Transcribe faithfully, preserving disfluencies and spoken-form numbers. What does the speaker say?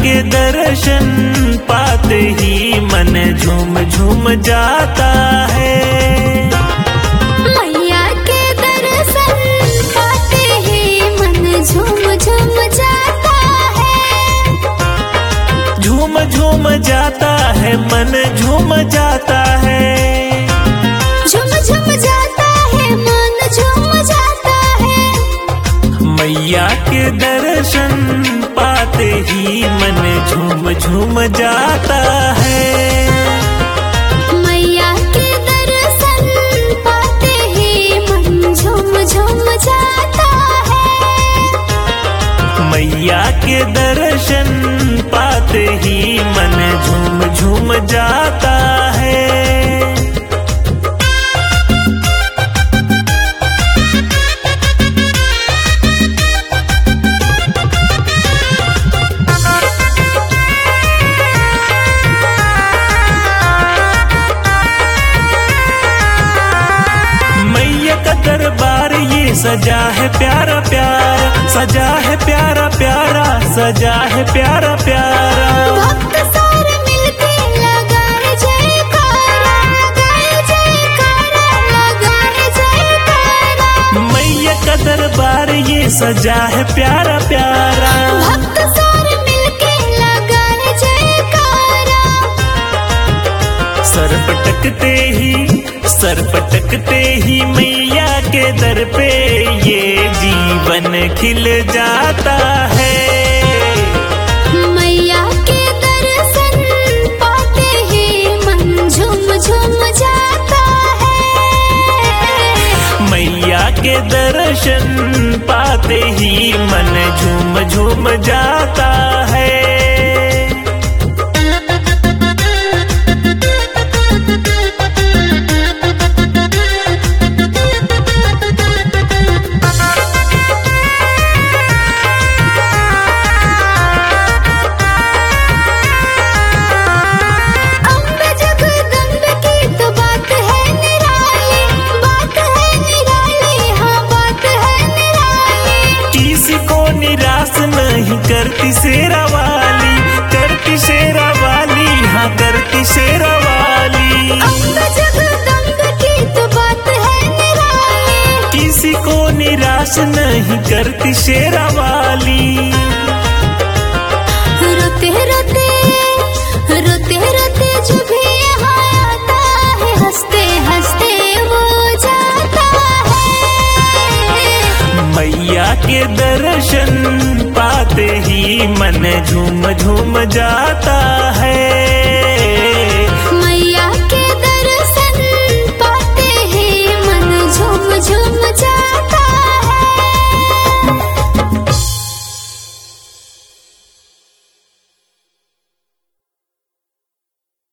के दर्शन पाते ही मन झूम झूम जाता है। मैया के दर्शन पाते ही मन झूम झूम जाता है। झूम झूम जाता है मन झूम जाता है। झूम झूम जाता है मन झूम जाता है। मैया के दर्शन पाते ही मन झूम झूम जाता है। मैया के दर्शन पाते ही मन झूम झूम जाता है। मैया के दर्शन पाते ही मन झूम झूम जाता है। दरबार ये सजा है प्यारा प्यारा, सजा है प्यारा प्यारा, सजा है प्यारा प्यारा। भक्त सारे मिलके लगाए जयकारा, लगाए जयकारा, लगाए जयकारा। मैया का दरबार ये सजा है प्यारा प्यारा। भक्त सारे मिलके लगाए जयकारा। सर पटकते ही सर पटकते ही मैया के दर पे ये जीवन खिल जाता है। मैया के दर्शन पाते ही मन झूम झूम जाता है। मैया के दर्शन पाते ही मन झूम झूम जाता है। निराश नहीं करती शेरा वाली, करती शेरा वाली, हाँ करती शेरा वाली। अम्बे जगदम्बे की तो बात है निराली। किसी को निराश नहीं करती शेरा वाली। रोते रोते रोते रोते जो भी यहाँ आता है, हंसते हंसते वो जाता है। मैया के दर्शन पाते ही मन झूम झूम जाता है।